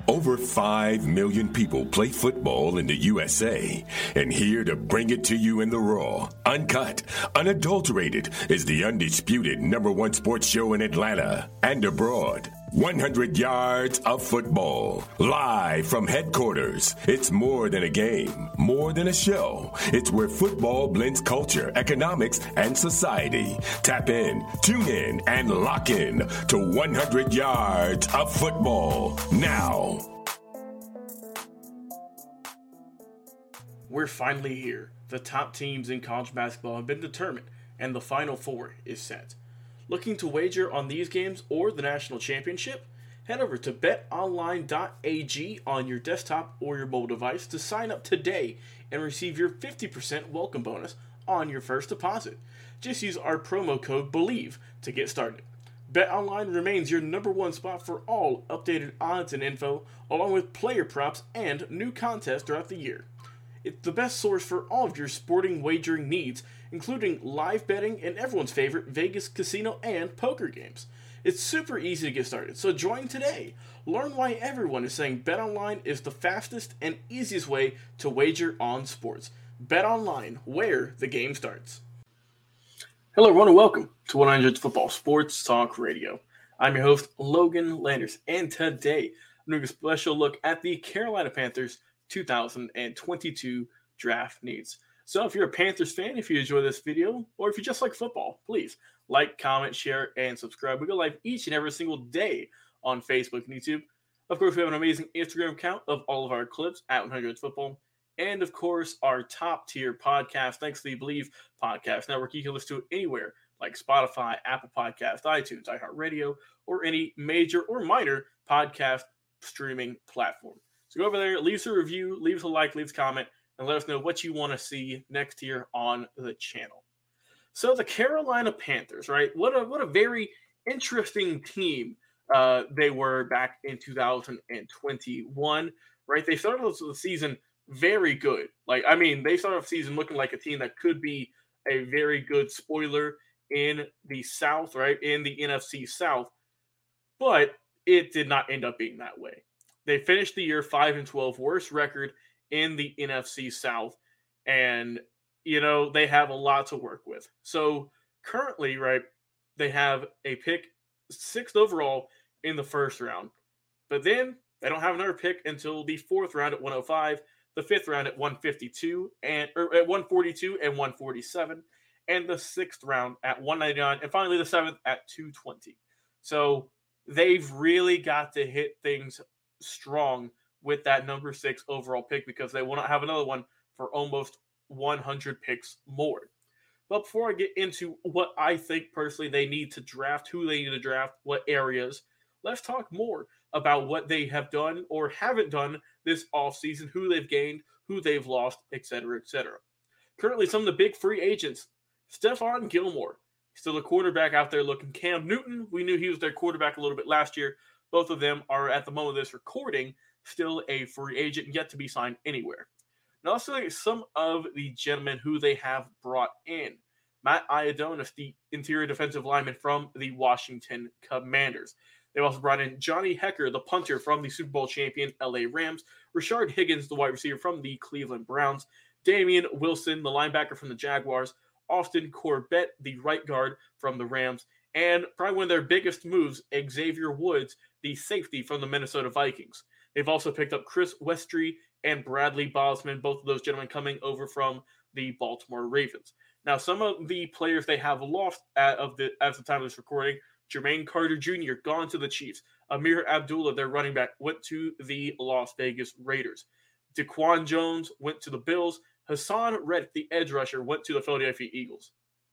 Over 5 million people play football in the USA, and here to bring it to you in the raw, uncut, unadulterated is the undisputed #1 sports show in Atlanta and abroad. 100 yards of football, live from headquarters. It's more than a game, more than a show. It's where football blends culture, economics, and society. Tap in, tune in, and lock in to 100 yards of football now. We're finally here. The top teams in college basketball have been determined, and the Final Four is set. Looking to wager on these games or the national championship? Head over to betonline.ag on your desktop or your mobile device to sign up today and receive your 50% welcome bonus on your first deposit. Just use our promo code BELIEVE to get started. BetOnline remains your #1 spot for all updated odds and info, along with player props and new contests throughout the year. It's the best source for all of your sporting wagering needs, including live betting and everyone's favorite Vegas casino and poker games. It's super easy to get started, so join today. Learn why everyone is saying BetOnline is the fastest and easiest way to wager on sports. BetOnline, where the game starts. Hello everyone and welcome to 100 Football Sports Talk Radio. I'm your host, Logan Landers, and today I'm doing a special look at the Carolina Panthers 2022 draft needs. So if you're a Panthers fan, if you enjoy this video, or if you just like football, please like, comment, share, and subscribe. We go live each and every single day on Facebook and YouTube. Of course, we have an amazing Instagram account of all of our clips at 100 Football. And of course, our top tier podcast, thanks to the Believe Podcast Network. You can listen to it anywhere like Spotify, Apple Podcasts, iTunes, iHeartRadio, or any major or minor podcast streaming platform. So go over there, leave us a review, leave us a like, leave us a comment, and let us know what you want to see next year on the channel. So the Carolina Panthers, right? What a very interesting team they were back in 2021, right? They started the season very good. They started off the season looking like a team that could be a very good spoiler in the South, right? In the NFC South, but it did not end up being that way. They finished the year 5-12, worst record in the NFC South, and they have a lot to work with. So currently, right, they have a pick 6th overall in the first round, but then they don't have another pick until the 4th round at 105, the 5th round at 152 at 142 and 147, and the 6th round at 199, and finally the 7th at 220. So they've really got to hit things strong with that number 6 overall pick because they will not have another one for almost 100 picks more. But before I get into what I think personally they need to draft, who they need to draft, what areas, let's talk more about what they have done or haven't done this offseason, who they've gained, who they've lost, etc., etc. Currently, some of the big free agents, Stephon Gilmore, still a quarterback out there looking. Cam Newton, we knew he was their quarterback a little bit last year. Both of them are, at the moment of this recording, still a free agent, yet to be signed anywhere. Now let's look at some of the gentlemen who they have brought in. Matt Ioannidis, the interior defensive lineman from the Washington Commanders. They've also brought in Johnny Hekker, the punter from the Super Bowl champion LA Rams. Rashard Higgins, the wide receiver from the Cleveland Browns. Damian Wilson, the linebacker from the Jaguars. Austin Corbett, the right guard from the Rams. And probably one of their biggest moves, Xavier Woods, the safety from the Minnesota Vikings. They've also picked up Chris Westry and Bradley Bosman, both of those gentlemen coming over from the Baltimore Ravens. Now, some of the players they have lost as of the time of this recording, Jermaine Carter Jr. gone to the Chiefs. Amir Abdullah, their running back, went to the Las Vegas Raiders. DeQuan Jones went to the Bills. Hassan Reddick, the edge rusher, went to the Philadelphia Eagles.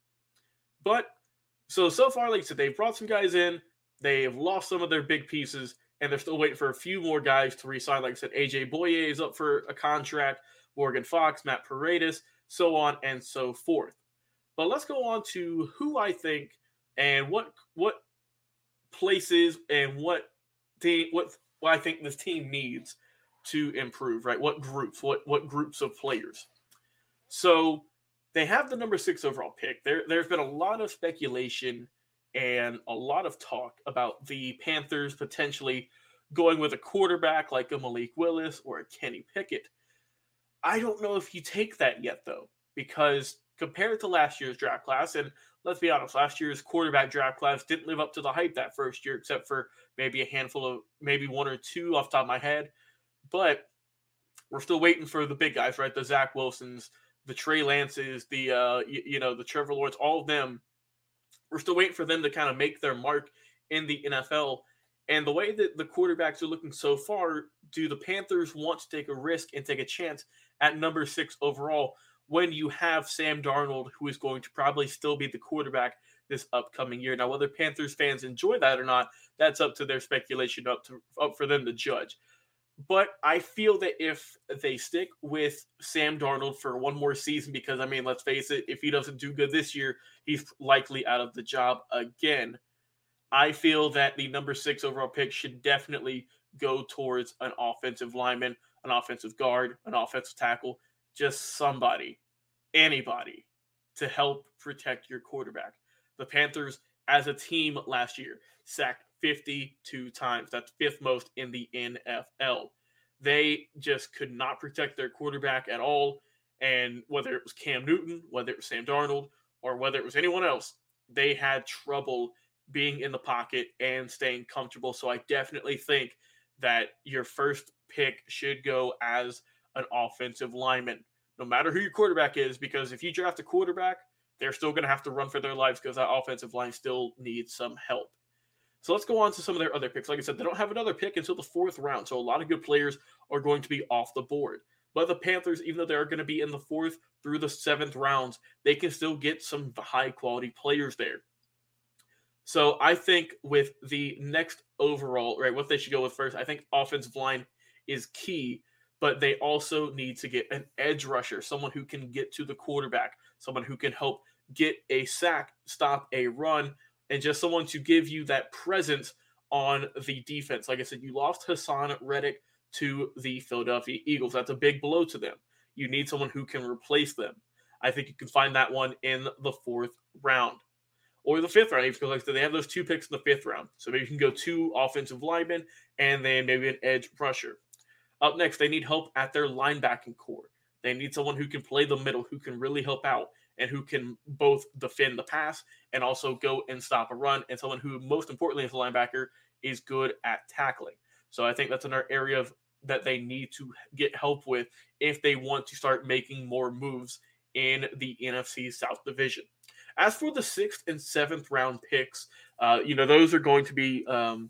But so far, like I said, they've brought some guys in. They've lost some of their big pieces, and they're still waiting for a few more guys to re-sign. Like I said, AJ Boye is up for a contract, Morgan Fox, Matt Paredes, so on and so forth. But let's go on to who I think and what places and what I think this team needs to improve, right? What groups of players. So they have the number 6 overall pick. There's been a lot of speculation and a lot of talk about the Panthers potentially going with a quarterback like a Malik Willis or a Kenny Pickett. I don't know if you take that yet, though, because compared to last year's draft class, and let's be honest, last year's quarterback draft class didn't live up to the hype that first year, except for maybe a handful of, maybe one or two off the top of my head. But we're still waiting for the big guys, right? The Zach Wilsons, the Trey Lances, the the Trevor Lawrence, all of them. We're still waiting for them to kind of make their mark in the NFL. And the way that the quarterbacks are looking so far, do the Panthers want to take a risk and take a chance at number 6 overall when you have Sam Darnold, who is going to probably still be the quarterback this upcoming year? Now, whether Panthers fans enjoy that or not, that's up to their speculation, up for them to judge. But I feel that if they stick with Sam Darnold for one more season, because, I mean, let's face it, if he doesn't do good this year, he's likely out of the job again. I feel that the number 6 overall pick should definitely go towards an offensive lineman, an offensive guard, an offensive tackle, just somebody, anybody, to help protect your quarterback. The Panthers, as a team last year, sacked 52 times. That's 5th most in the NFL. They just could not protect their quarterback at all. And whether it was Cam Newton, whether it was Sam Darnold, or whether it was anyone else, they had trouble being in the pocket and staying comfortable. So I definitely think that your first pick should go as an offensive lineman, no matter who your quarterback is, because if you draft a quarterback, they're still going to have to run for their lives because that offensive line still needs some help. So let's go on to some of their other picks. Like I said, they don't have another pick until the 4th round, so a lot of good players are going to be off the board. But the Panthers, even though they're going to be in the 4th through the 7th rounds, they can still get some high-quality players there. So I think with the next overall, right, what they should go with first, I think offensive line is key, but they also need to get an edge rusher, someone who can get to the quarterback, someone who can help get a sack, stop a run, and just someone to give you that presence on the defense. Like I said, you lost Haason Reddick to the Philadelphia Eagles. That's a big blow to them. You need someone who can replace them. I think you can find that one in the 4th round. Or the 5th round, because like I said, they have those 2 picks in the 5th round. So maybe you can go 2 offensive linemen and then maybe an edge rusher. Up next, they need help at their linebacking core. They need someone who can play the middle, who can really help out, and who can both defend the pass and also go and stop a run, and someone who, most importantly as a linebacker, is good at tackling. So I think that's another area that they need to get help with if they want to start making more moves in the NFC South Division. As for the 6th and 7th round picks, those are going to be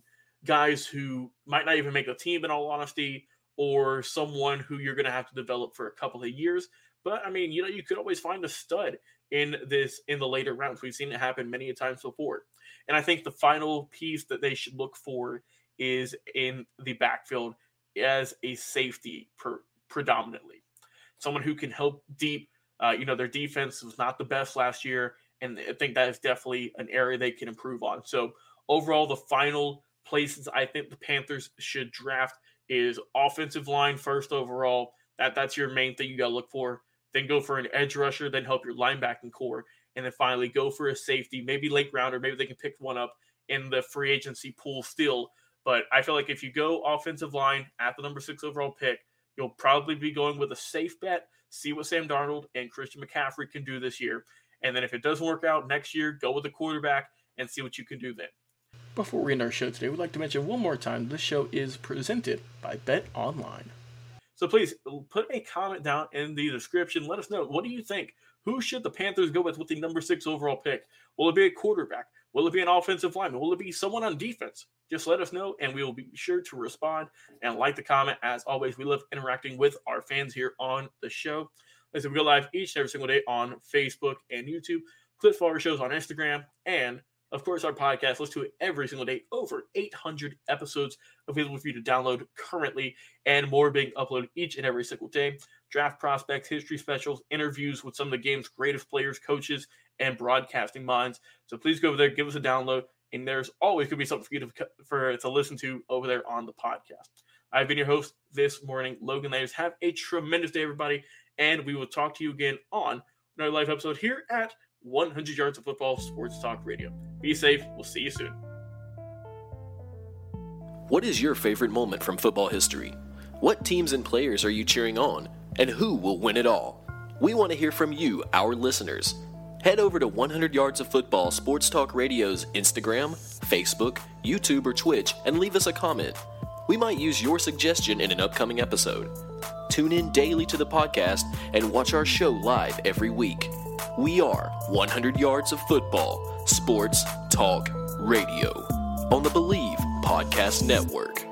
guys who might not even make the team, in all honesty, or someone who you're going to have to develop for a couple of years. But, I mean, you could always find a stud in the later rounds. We've seen it happen many times before. And I think the final piece that they should look for is in the backfield as a safety predominantly. Someone who can help deep. Their defense was not the best last year, and I think that is definitely an area they can improve on. So overall, the final places I think the Panthers should draft is offensive line first overall. That's your main thing you got to look for. Then go for an edge rusher, then help your linebacking core, and then finally go for a safety, maybe late rounder. Maybe they can pick one up in the free agency pool still. But I feel like if you go offensive line at the number 6 overall pick, you'll probably be going with a safe bet, see what Sam Darnold and Christian McCaffrey can do this year. And then if it doesn't work out next year, go with the quarterback and see what you can do then. Before we end our show today, we'd like to mention one more time this show is presented by Bet Online. So please put a comment down in the description. Let us know, what do you think? Who should the Panthers go with the number 6 overall pick? Will it be a quarterback? Will it be an offensive lineman? Will it be someone on defense? Just let us know, and we will be sure to respond and like the comment. As always, we love interacting with our fans here on the show. Like I said, we go live each and every single day on Facebook and YouTube. Clips for our shows on Instagram, and of course, our podcast. Listen to it every single day. Over 800 episodes available for you to download currently, and more being uploaded each and every single day. Draft prospects, history specials, interviews with some of the game's greatest players, coaches, and broadcasting minds. So please go over there, give us a download, and there's always going to be something for you to listen to over there on the podcast. I've been your host this morning, Logan Landers. Have a tremendous day, everybody, and we will talk to you again on another live episode here at 100 Yards of Football Sports Talk Radio. Be safe. We'll see you soon. What is your favorite moment from football history? What teams and players are you cheering on? And who will win it all? We want to hear from you, our listeners. Head over to 100 Yards of Football Sports Talk Radio's Instagram, Facebook, YouTube, or Twitch and leave us a comment. We might use your suggestion in an upcoming episode. Tune in daily to the podcast and watch our show live every week. We are 100 Yards of Football Sports Talk Radio on the Believe Podcast Network.